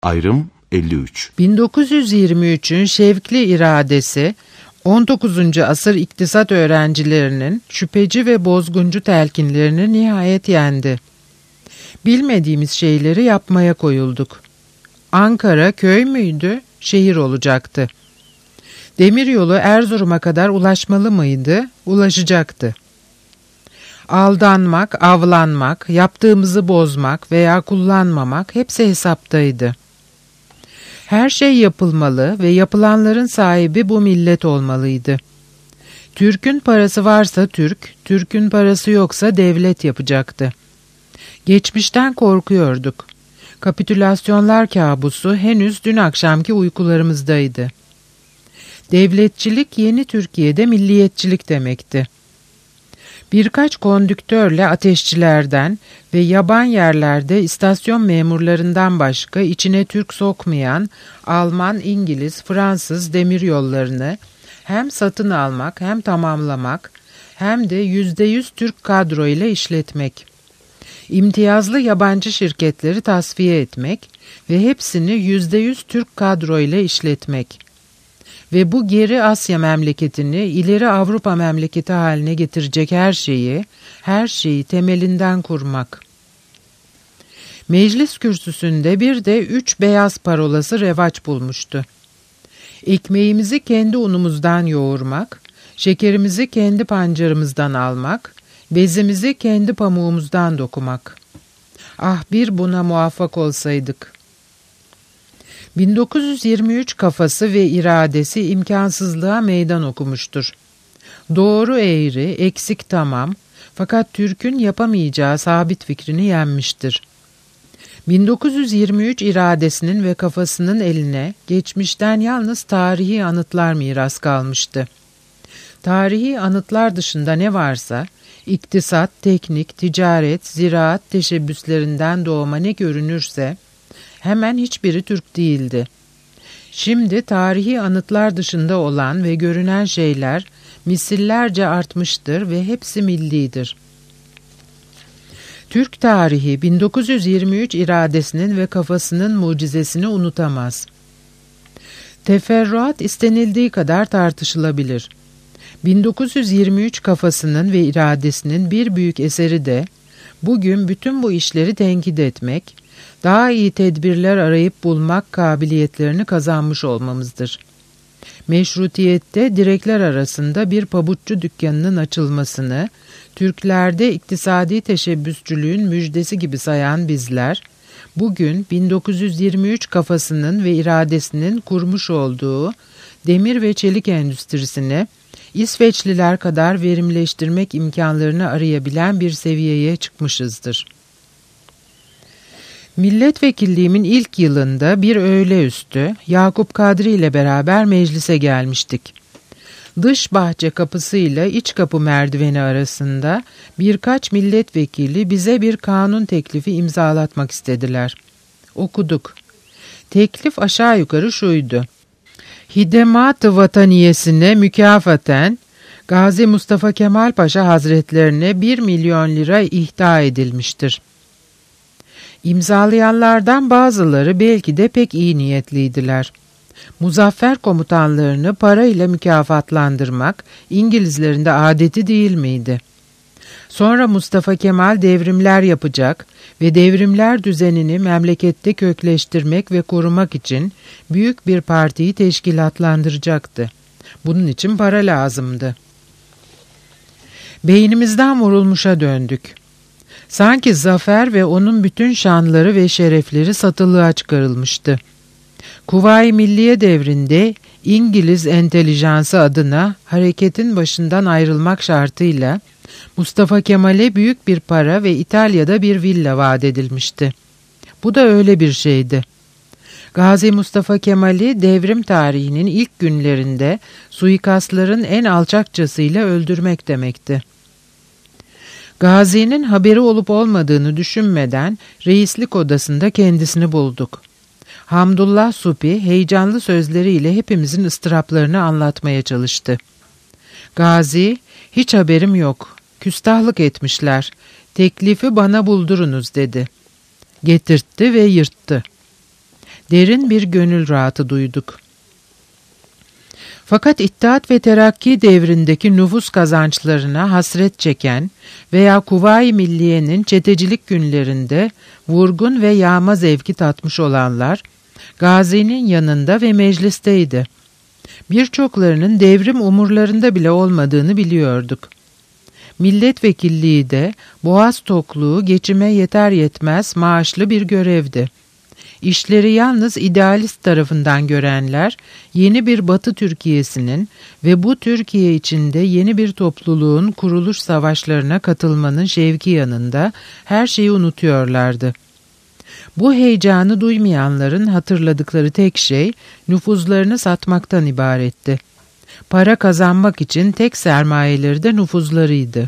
Ayrım 53. 1923'ün şevkli iradesi, 19. asır iktisat öğrencilerinin şüpheci ve bozguncu telkinlerini nihayet yendi. Bilmediğimiz şeyleri yapmaya koyulduk. Ankara köy müydü, şehir olacaktı. Demiryolu Erzurum'a kadar ulaşmalı mıydı, ulaşacaktı. Aldanmak, avlanmak, yaptığımızı bozmak veya kullanmamak hepsi hesaptaydı. Her şey yapılmalı ve yapılanların sahibi bu millet olmalıydı. Türk'ün parası varsa Türk, Türk'ün parası yoksa devlet yapacaktı. Geçmişten korkuyorduk. Kapitülasyonlar kabusu henüz dün akşamki uykularımızdaydı. Devletçilik yeni Türkiye'de milliyetçilik demekti. Birkaç kondüktörle ateşçilerden ve yaban yerlerde istasyon memurlarından başka içine Türk sokmayan Alman, İngiliz, Fransız demiryollarını hem satın almak hem tamamlamak hem de %100 Türk kadro ile işletmek. İmtiyazlı yabancı şirketleri tasfiye etmek ve hepsini %100 Türk kadro ile işletmek. Ve bu geri Asya memleketini ileri Avrupa memleketi haline getirecek her şeyi temelinden kurmak. Meclis kürsüsünde bir de 3 beyaz parolası revaç bulmuştu. Ekmeğimizi kendi unumuzdan yoğurmak, şekerimizi kendi pancarımızdan almak, bezimizi kendi pamuğumuzdan dokumak. Ah, bir buna muvaffak olsaydık. 1923 kafası ve iradesi imkansızlığa meydan okumuştur. Doğru eğri, eksik tamam, fakat Türk'ün yapamayacağı sabit fikrini yenmiştir. 1923 iradesinin ve kafasının eline geçmişten yalnız tarihi anıtlar miras kalmıştı. Tarihi anıtlar dışında ne varsa, iktisat, teknik, ticaret, ziraat teşebbüslerinden doğma ne görünürse, hemen hiçbiri Türk değildi. Şimdi tarihi anıtlar dışında olan ve görünen şeyler misillerce artmıştır ve hepsi millidir. Türk tarihi 1923 iradesinin ve kafasının mucizesini unutamaz. Teferruat istenildiği kadar tartışılabilir. 1923 kafasının ve iradesinin bir büyük eseri de bugün bütün bu işleri tenkit etmek, daha iyi tedbirler arayıp bulmak kabiliyetlerini kazanmış olmamızdır. Meşrutiyette direkler arasında bir pabuççu dükkanının açılmasını, Türklerde iktisadi teşebbüsçülüğün müjdesi gibi sayan bizler, bugün 1923 kafasının ve iradesinin kurmuş olduğu demir ve çelik endüstrisini, İsveçliler kadar verimleştirmek imkanlarını arayabilen bir seviyeye çıkmışızdır. Milletvekilliğimin ilk yılında bir öğleüstü Yakup Kadri ile beraber meclise gelmiştik. Dış bahçe kapısıyla iç kapı merdiveni arasında birkaç milletvekili bize bir kanun teklifi imzalatmak istediler. Okuduk. Teklif aşağı yukarı şuydu. Hidemat-ı vataniyesine mükafaten Gazi Mustafa Kemal Paşa Hazretlerine 1 milyon lira ihda edilmiştir. İmzalayanlardan bazıları belki de pek iyi niyetliydiler. Muzaffer komutanlarını parayla mükafatlandırmak İngilizlerin de adeti değil miydi? Sonra Mustafa Kemal devrimler yapacak ve devrimler düzenini memlekette kökleştirmek ve korumak için büyük bir partiyi teşkilatlandıracaktı. Bunun için para lazımdı. Beynimizden vurulmuşa döndük. Sanki zafer ve onun bütün şanları ve şerefleri satılığa çıkarılmıştı. Kuvayi Milliye devrinde İngiliz entelijansı adına hareketin başından ayrılmak şartıyla Mustafa Kemal'e büyük bir para ve İtalya'da bir villa vaat edilmişti. Bu da öyle bir şeydi. Gazi Mustafa Kemal'i devrim tarihinin ilk günlerinde suikastların en alçakçasıyla öldürmek demekti. Gazi'nin haberi olup olmadığını düşünmeden reislik odasında kendisini bulduk. Hamdullah Supi heyecanlı sözleriyle hepimizin ıstıraplarını anlatmaya çalıştı. Gazi, hiç haberim yok, küstahlık etmişler, teklifi bana buldurunuz dedi. Getirtti ve yırttı. Derin bir gönül rahatı duyduk. Fakat İttihat ve Terakki devrindeki nüfus kazançlarına hasret çeken veya Kuvayi Milliye'nin çetecilik günlerinde vurgun ve yağma zevki tatmış olanlar, Gazi'nin yanında ve meclisteydi. Birçoklarının devrim umurlarında bile olmadığını biliyorduk. Milletvekilliği de boğaz tokluğu geçime yeter yetmez maaşlı bir görevdi. İşleri yalnız idealist tarafından görenler, yeni bir Batı Türkiye'sinin ve bu Türkiye içinde yeni bir topluluğun kuruluş savaşlarına katılmanın şevki yanında her şeyi unutuyorlardı. Bu heyecanı duymayanların hatırladıkları tek şey nüfuzlarını satmaktan ibaretti. Para kazanmak için tek sermayeleri de nüfuzlarıydı.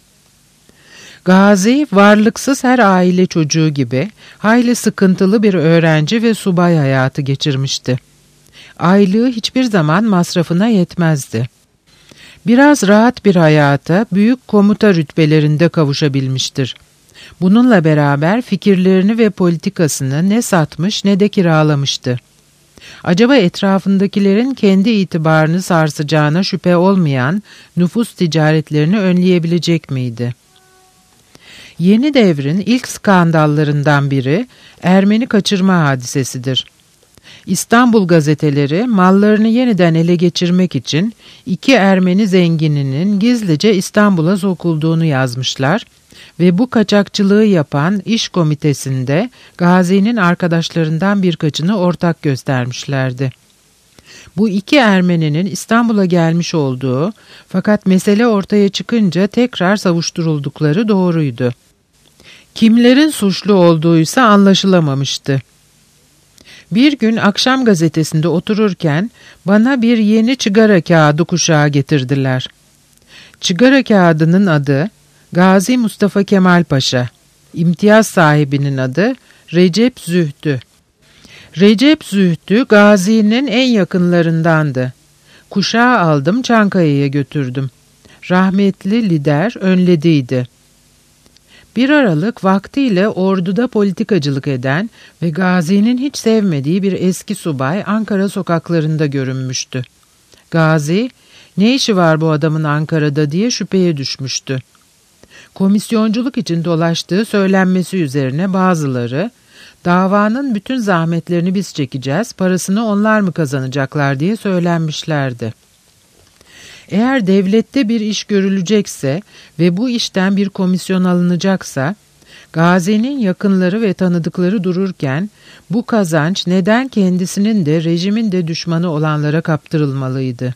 Gazi, varlıksız her aile çocuğu gibi hayli sıkıntılı bir öğrenci ve subay hayatı geçirmişti. Aylığı hiçbir zaman masrafına yetmezdi. Biraz rahat bir hayata büyük komuta rütbelerinde kavuşabilmiştir. Bununla beraber fikirlerini ve politikasını ne satmış ne de kiralamıştı. Acaba etrafındakilerin kendi itibarını sarsacağına şüphe olmayan nüfus ticaretlerini önleyebilecek miydi? Yeni devrin ilk skandallarından biri Ermeni kaçırma hadisesidir. İstanbul gazeteleri mallarını yeniden ele geçirmek için 2 Ermeni zengininin gizlice İstanbul'a sokulduğunu yazmışlar ve bu kaçakçılığı yapan iş komitesinde Gazi'nin arkadaşlarından birkaçını ortak göstermişlerdi. Bu 2 Ermeninin İstanbul'a gelmiş olduğu fakat mesele ortaya çıkınca tekrar savuşturuldukları doğruydu. Kimlerin suçlu olduğuysa anlaşılamamıştı. Bir gün akşam gazetesinde otururken bana bir yeni çıgara kağıdı kuşağı getirdiler. Çıgara kağıdının adı Gazi Mustafa Kemal Paşa, imtiyaz sahibinin adı Recep Zühtü. Recep Zühtü Gazi'nin en yakınlarındandı. Kuşağı aldım, Çankaya'ya götürdüm. Rahmetli lider önlediydi. 1 Aralık vaktiyle orduda politikacılık eden ve Gazi'nin hiç sevmediği bir eski subay Ankara sokaklarında görünmüştü. Gazi, ne işi var bu adamın Ankara'da diye şüpheye düşmüştü. Komisyonculuk için dolaştığı söylenmesi üzerine bazıları, davanın bütün zahmetlerini biz çekeceğiz, parasını onlar mı kazanacaklar diye söylenmişlerdi. Eğer devlette bir iş görülecekse ve bu işten bir komisyon alınacaksa, Gazi'nin yakınları ve tanıdıkları dururken bu kazanç neden kendisinin de rejimin de düşmanı olanlara kaptırılmalıydı?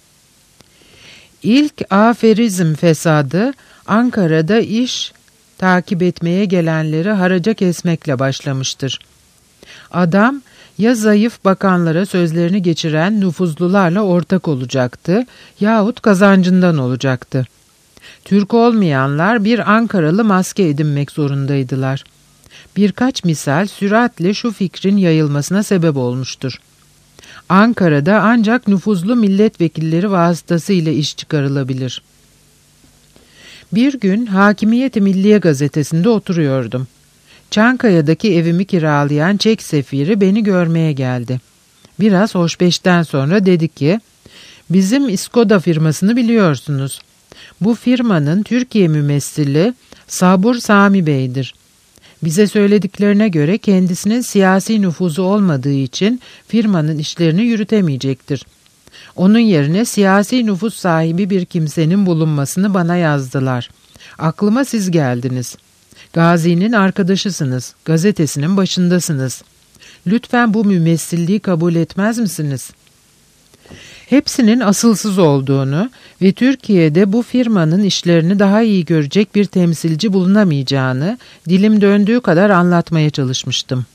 İlk aferizm fesadı Ankara'da iş takip etmeye gelenleri haraca kesmekle başlamıştır. Adam ya zayıf bakanlara sözlerini geçiren nüfuzlularla ortak olacaktı yahut kazancından olacaktı. Türk olmayanlar bir Ankaralı maske edinmek zorundaydılar. Birkaç misal süratle şu fikrin yayılmasına sebep olmuştur. Ankara'da ancak nüfuzlu milletvekilleri vasıtasıyla iş çıkarılabilir. Bir gün Hakimiyet-i Milliye gazetesinde oturuyordum. Çankaya'daki evimi kiralayan Çek sefiri beni görmeye geldi. Biraz hoşbeşten sonra dedi ki, bizim İskoda firmasını biliyorsunuz. Bu firmanın Türkiye mümessili Sabur Sami Bey'dir. Bize söylediklerine göre kendisinin siyasi nüfuzu olmadığı için firmanın işlerini yürütemeyecektir. Onun yerine siyasi nüfus sahibi bir kimsenin bulunmasını bana yazdılar. Aklıma siz geldiniz. Gazi'nin arkadaşısınız, gazetesinin başındasınız. Lütfen bu mümessilliği kabul etmez misiniz? Hepsinin asılsız olduğunu ve Türkiye'de bu firmanın işlerini daha iyi görecek bir temsilci bulunamayacağını dilim döndüğü kadar anlatmaya çalışmıştım.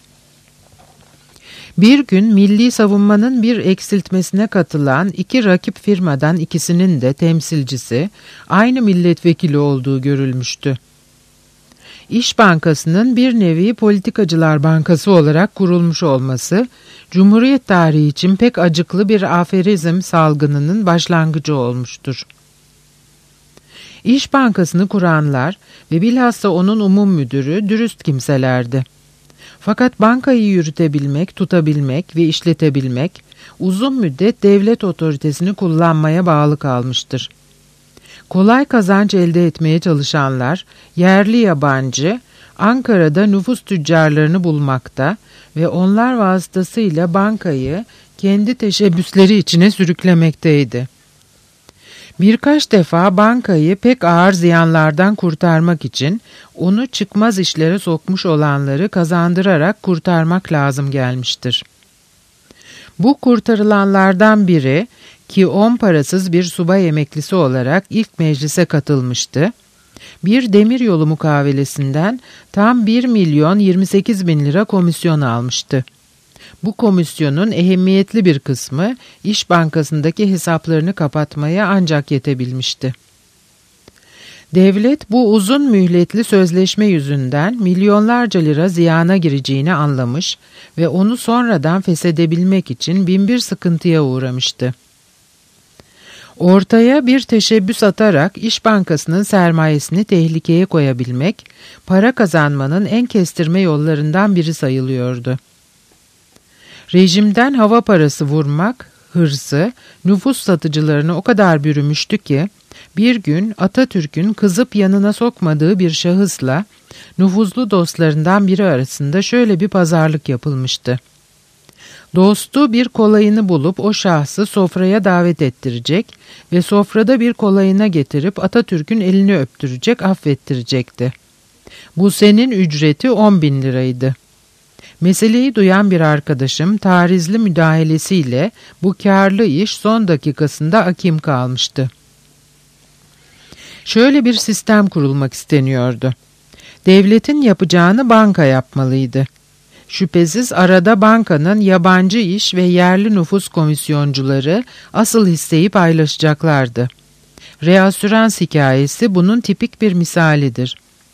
Bir gün milli savunmanın bir eksiltmesine katılan 2 rakip firmadan ikisinin de temsilcisi aynı milletvekili olduğu görülmüştü. İş Bankası'nın bir nevi politikacılar bankası olarak kurulmuş olması, Cumhuriyet tarihi için pek acıklı bir aferizm salgınının başlangıcı olmuştur. İş Bankası'nı kuranlar ve bilhassa onun umum müdürü dürüst kimselerdi. Fakat bankayı yürütebilmek, tutabilmek ve işletebilmek uzun müddet devlet otoritesini kullanmaya bağlı kalmıştır. Kolay kazanç elde etmeye çalışanlar, yerli yabancı, Ankara'da nüfus tüccarlarını bulmakta ve onlar vasıtasıyla bankayı kendi teşebbüsleri içine sürüklemekteydi. Birkaç defa bankayı pek ağır ziyanlardan kurtarmak için onu çıkmaz işlere sokmuş olanları kazandırarak kurtarmak lazım gelmiştir. Bu kurtarılanlardan biri ki 10 parasız bir subay emeklisi olarak ilk meclise katılmıştı, bir demiryolu mukavelesinden tam 1.028.000 lira komisyon almıştı. Bu komisyonun ehemmiyetli bir kısmı İş Bankası'ndaki hesaplarını kapatmaya ancak yetebilmişti. Devlet bu uzun mühletli sözleşme yüzünden milyonlarca lira ziyana gireceğini anlamış ve onu sonradan feshedebilmek için binbir sıkıntıya uğramıştı. Ortaya bir teşebbüs atarak İş Bankası'nın sermayesini tehlikeye koyabilmek, para kazanmanın en kestirme yollarından biri sayılıyordu. Rejimden hava parası vurmak hırsı nüfus satıcılarını o kadar bürümüştü ki, bir gün Atatürk'ün kızıp yanına sokmadığı bir şahısla nüfuzlu dostlarından biri arasında şöyle bir pazarlık yapılmıştı. Dostu bir kolayını bulup o şahsı sofraya davet ettirecek ve sofrada bir kolayına getirip Atatürk'ün elini öptürecek, affettirecekti. Bu senin ücreti 10.000 liraydı. Meseleyi duyan bir arkadaşım tarizli müdahalesiyle bu kârlı iş son dakikasında akim kalmıştı. Şöyle bir sistem kurulmak isteniyordu. Devletin yapacağını banka yapmalıydı. Şüphesiz arada bankanın yabancı iş ve yerli nüfus komisyoncuları asıl hisseyi paylaşacaklardı. Reasürans hikayesi bunun tipik bir misalidir.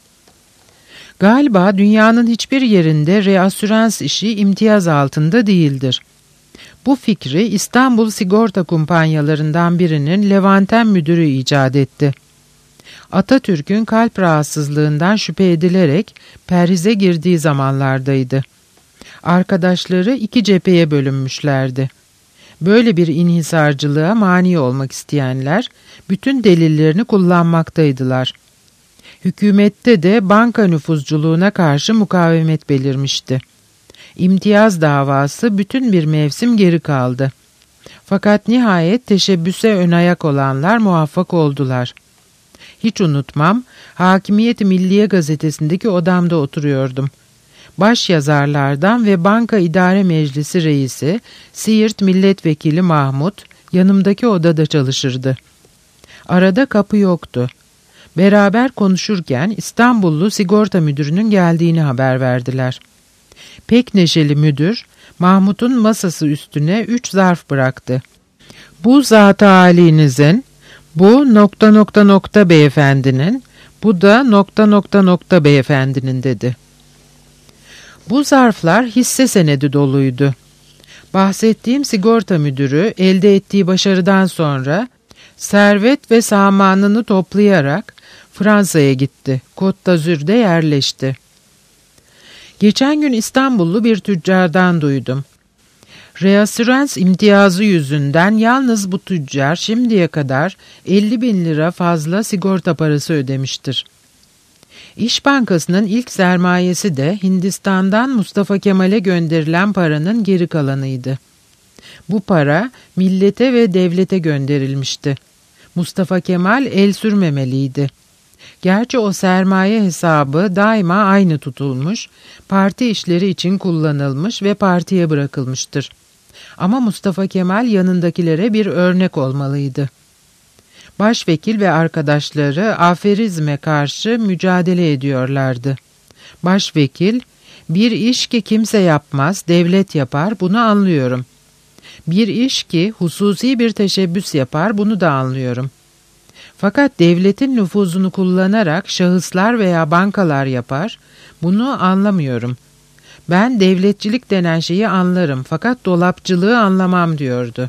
Galiba dünyanın hiçbir yerinde reasürans işi imtiyaz altında değildir. Bu fikri İstanbul sigorta kumpanyalarından birinin Levanten müdürü icat etti. Atatürk'ün kalp rahatsızlığından şüphe edilerek perhize girdiği zamanlardaydı. Arkadaşları iki cepheye bölünmüşlerdi. Böyle bir inhisarcılığa mani olmak isteyenler bütün delillerini kullanmaktaydılar. Hükümette de banka nüfuzculuğuna karşı mukavemet belirmişti. İmtiyaz davası bütün bir mevsim geri kaldı. Fakat nihayet teşebbüse ön ayak olanlar muvaffak oldular. Hiç unutmam, Hakimiyet-i Milliye gazetesindeki odamda oturuyordum. Baş yazarlardan ve Banka İdare Meclisi Reisi Siirt Milletvekili Mahmut yanımdaki odada çalışırdı. Arada kapı yoktu. Beraber konuşurken İstanbullu sigorta müdürünün geldiğini haber verdiler. Pek neşeli müdür, Mahmut'un masası üstüne 3 zarf bıraktı. Bu zat-ı âlinizin, bu ... beyefendinin, bu da ... beyefendinin dedi. Bu zarflar hisse senedi doluydu. Bahsettiğim sigorta müdürü elde ettiği başarıdan sonra servet ve samanını toplayarak Fransa'ya gitti. Côte d'Azur'da yerleşti. Geçen gün İstanbullu bir tüccardan duydum. Reasürans imtiyazı yüzünden yalnız bu tüccar şimdiye kadar 50.000 lira fazla sigorta parası ödemiştir. İş Bankası'nın ilk sermayesi de Hindistan'dan Mustafa Kemal'e gönderilen paranın geri kalanıydı. Bu para millete ve devlete gönderilmişti. Mustafa Kemal el sürmemeliydi. Gerçi o sermaye hesabı daima aynı tutulmuş, parti işleri için kullanılmış ve partiye bırakılmıştır. Ama Mustafa Kemal yanındakilere bir örnek olmalıydı. Başvekil ve arkadaşları aferizme karşı mücadele ediyorlardı. Başvekil, bir iş ki kimse yapmaz, devlet yapar, bunu anlıyorum. Bir iş ki hususi bir teşebbüs yapar, bunu da anlıyorum. Fakat devletin nüfuzunu kullanarak şahıslar veya bankalar yapar, bunu anlamıyorum. Ben devletçilik denen şeyi anlarım fakat dolapçılığı anlamam diyordu.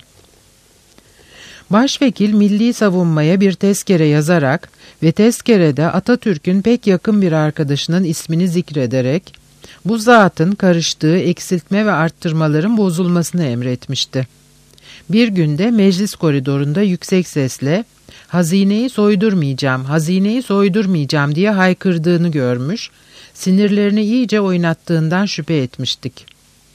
Başvekil milli savunmaya bir tezkere yazarak ve tezkerede Atatürk'ün pek yakın bir arkadaşının ismini zikrederek bu zatın karıştığı eksiltme ve arttırmaların bozulmasını emretmişti. Bir günde meclis koridorunda yüksek sesle "Hazineyi soydurmayacağım, hazineyi soydurmayacağım" diye haykırdığını görmüş, sinirlerini iyice oynattığından şüphe etmiştik.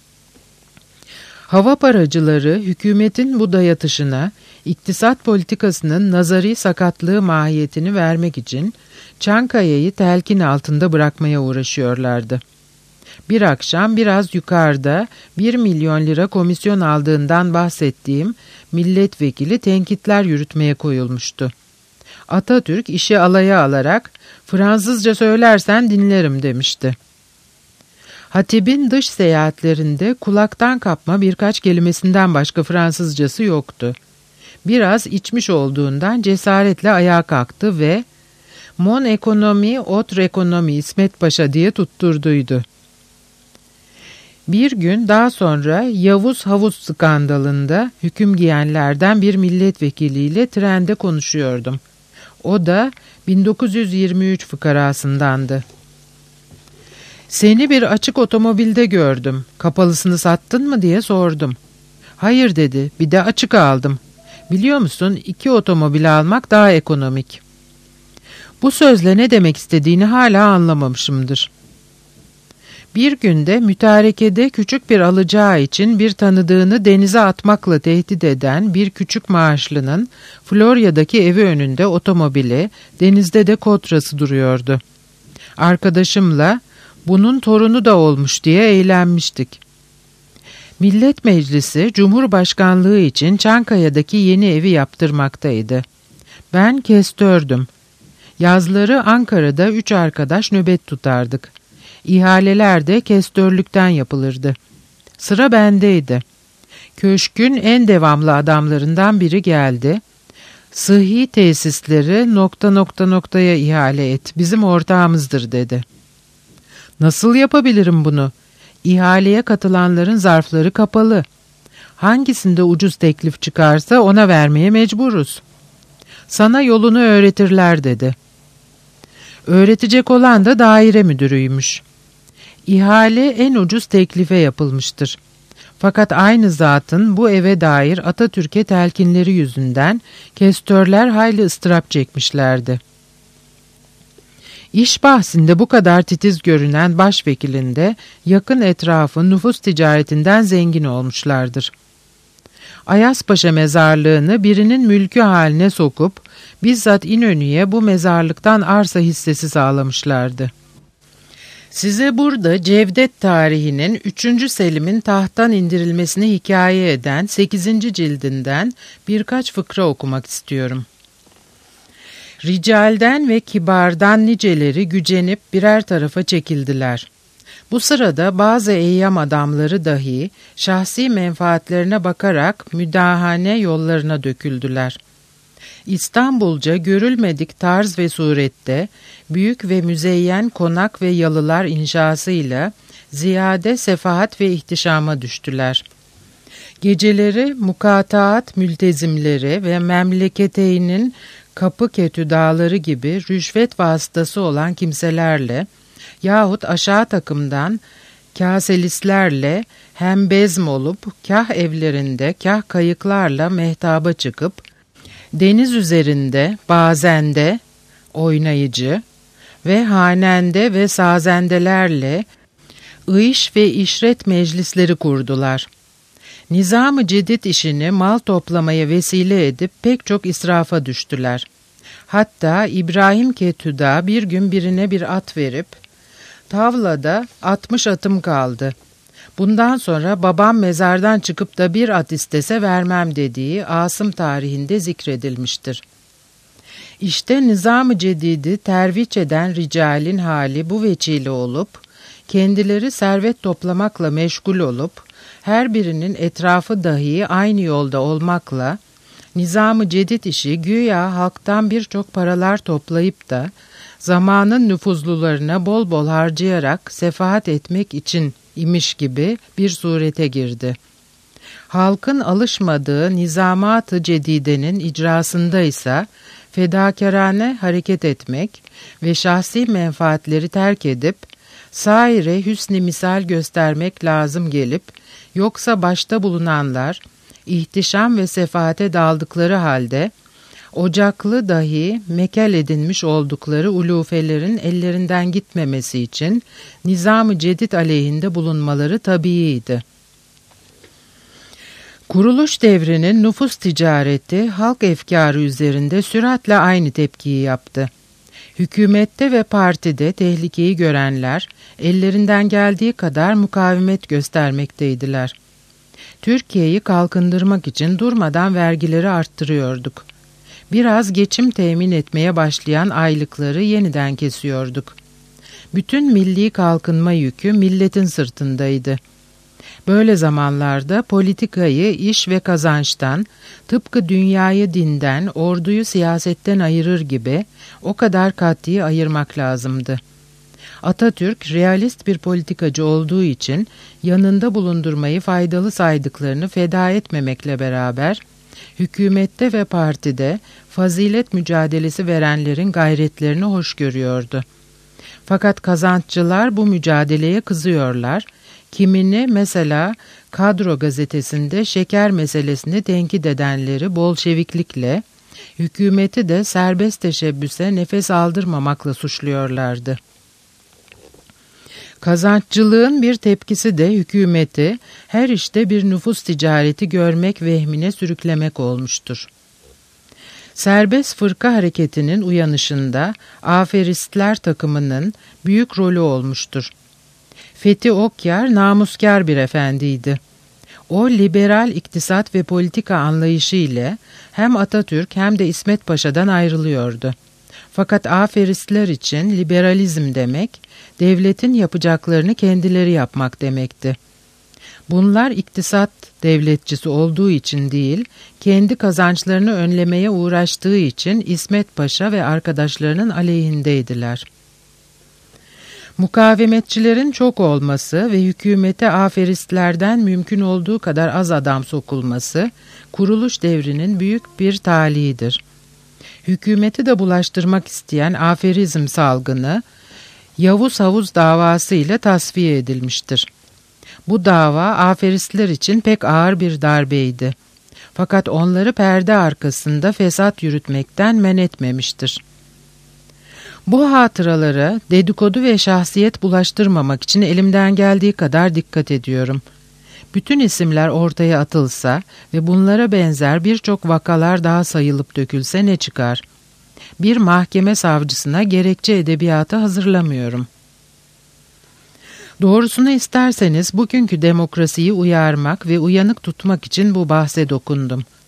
Hava paracıları hükümetin bu dayatışına, iktisat politikasının nazari sakatlığı mahiyetini vermek için Çankaya'yı telkin altında bırakmaya uğraşıyorlardı. Bir akşam biraz yukarıda 1 milyon lira komisyon aldığından bahsettiğim milletvekili tenkitler yürütmeye koyulmuştu. Atatürk işi alaya alarak "Fransızca söylersen dinlerim" demişti. Hatip'in dış seyahatlerinde kulaktan kapma birkaç kelimesinden başka Fransızcası yoktu. Biraz içmiş olduğundan cesaretle ayağa kalktı ve "Mon ekonomi, autre ekonomi İsmet Paşa" diye tutturduydu. Bir gün daha sonra Yavuz Havuz skandalında hüküm giyenlerden bir milletvekiliyle trende konuşuyordum. O da 1923 fıkarasındandı. "Seni bir açık otomobilde gördüm. Kapalısını sattın mı?" diye sordum. "Hayır" dedi. "Bir de açık aldım. Biliyor musun, 2 otomobil almak daha ekonomik." Bu sözle ne demek istediğini hala anlamamışımdır. Bir günde mütarekede küçük bir alacağı için bir tanıdığını denize atmakla tehdit eden bir küçük maaşlının Florya'daki evi önünde otomobili, denizde de kotrası duruyordu. Arkadaşımla "Bunun torunu da olmuş" diye eğlenmiştik. Millet Meclisi Cumhurbaşkanlığı için Çankaya'daki yeni evi yaptırmaktaydı. Ben kestördüm. Yazları Ankara'da 3 arkadaş nöbet tutardık. İhaleler de kestörlükten yapılırdı. Sıra bendeydi. Köşkün en devamlı adamlarından biri geldi. "Sıhhi tesisleri ... noktaya ihale et. Bizim ortağımızdır" dedi. "Nasıl yapabilirim bunu? İhaleye katılanların zarfları kapalı. Hangisinde ucuz teklif çıkarsa ona vermeye mecburuz. Sana yolunu öğretirler" dedi. Öğretecek olan da daire müdürüymüş. İhale en ucuz teklife yapılmıştır. Fakat aynı zatın bu eve dair Atatürk'e telkinleri yüzünden kestörler hayli ıstırap çekmişlerdi. İş bahsinde bu kadar titiz görünen başvekilinde yakın etrafı nüfus ticaretinden zengin olmuşlardır. Ayaspaşa mezarlığını birinin mülkü haline sokup bizzat İnönü'ye bu mezarlıktan arsa hissesi sağlamışlardı. Size burada Cevdet tarihinin 3. Selim'in tahttan indirilmesini hikaye eden 8. cildinden birkaç fıkra okumak istiyorum. Ricalden ve kibardan niceleri gücenip birer tarafa çekildiler. Bu sırada bazı eyyam adamları dahi şahsi menfaatlerine bakarak müdahane yollarına döküldüler. İstanbulca görülmedik tarz ve surette büyük ve müzeyyen konak ve yalılar inşasıyla ziyade sefahat ve ihtişama düştüler. Geceleri mukataat mültezimleri ve memleketeynin kapı ketüdaları gibi rüşvet vasıtası olan kimselerle yahut aşağı takımdan kaselistlerle hem bezm olup kah evlerinde kah kayıklarla mehtaba çıkıp deniz üzerinde bazen de oynayıcı ve hanende ve sazendelerle ıyş ve işret meclisleri kurdular. Nizam-ı Cedid işini mal toplamaya vesile edip pek çok israfa düştüler. Hatta İbrahim Ketüda bir gün birine bir at verip "Tavlada 60 atım kaldı. Bundan sonra babam mezardan çıkıp da bir at istese vermem" dediği Asım tarihinde zikredilmiştir. İşte Nizam-ı Cedid'i terviç eden ricalin hali bu veçile olup, kendileri servet toplamakla meşgul olup, her birinin etrafı dahi aynı yolda olmakla, Nizam-ı Cedid işi güya halktan birçok paralar toplayıp da, zamanın nüfuzlularına bol bol harcayarak sefahat etmek için imiş gibi bir surete girdi. Halkın alışmadığı nizamat-ı cedidenin icrasında ise fedakârane hareket etmek ve şahsi menfaatleri terk edip saire hüsn-i misal göstermek lazım gelip, yoksa başta bulunanlar, ihtişam ve sefaate daldıkları halde, ocaklı dahi mekel edinmiş oldukları ulufelerin ellerinden gitmemesi için nizam-ı cedid aleyhinde bulunmaları tabiiydi. Kuruluş devrinin nüfus ticareti halk efkarı üzerinde süratle aynı tepkiyi yaptı. Hükümette ve partide tehlikeyi görenler ellerinden geldiği kadar mukavemet göstermekteydiler. Türkiye'yi kalkındırmak için durmadan vergileri arttırıyorduk. Biraz geçim temin etmeye başlayan aylıkları yeniden kesiyorduk. Bütün milli kalkınma yükü milletin sırtındaydı. Böyle zamanlarda politikayı iş ve kazançtan, tıpkı dünyayı dinden, orduyu siyasetten ayırır gibi o kadar kat'i ayırmak lazımdı. Atatürk realist bir politikacı olduğu için yanında bulundurmayı faydalı saydıklarını feda etmemekle beraber, hükümette ve partide fazilet mücadelesi verenlerin gayretlerini hoş görüyordu. Fakat kazanççılar bu mücadeleye kızıyorlar, kimini mesela Kadro gazetesinde şeker meselesini tenkit edenleri bolşeviklikle, hükümeti de serbest teşebbüse nefes aldırmamakla suçluyorlardı. Kazanççılığın bir tepkisi de hükümeti her işte bir nüfus ticareti görmek vehmine sürüklemek olmuştur. Serbest fırka hareketinin uyanışında aferistler takımının büyük rolü olmuştur. Fethi Okyar namuskar bir efendiydi. O liberal iktisat ve politika anlayışı ile hem Atatürk hem de İsmet Paşa'dan ayrılıyordu. Fakat aferistler için liberalizm demek, devletin yapacaklarını kendileri yapmak demekti. Bunlar iktisat devletçisi olduğu için değil, kendi kazançlarını önlemeye uğraştığı için İsmet Paşa ve arkadaşlarının aleyhindeydiler. Mukavemetçilerin çok olması ve hükümete aferistlerden mümkün olduğu kadar az adam sokulması, kuruluş devrinin büyük bir talihidir. Hükümeti de bulaştırmak isteyen aferizm salgını, Yavuz Havuz davası ile tasfiye edilmiştir. Bu dava aferistler için pek ağır bir darbeydi. Fakat onları perde arkasında fesat yürütmekten men etmemiştir. Bu hatıralara dedikodu ve şahsiyet bulaştırmamak için elimden geldiği kadar dikkat ediyorum. Bütün isimler ortaya atılsa ve bunlara benzer birçok vakalar daha sayılıp dökülse ne çıkar? Bir mahkeme savcısına gerekçe edebiyatı hazırlamıyorum. Doğrusunu isterseniz bugünkü demokrasiyi uyarmak ve uyanık tutmak için bu bahse dokundum.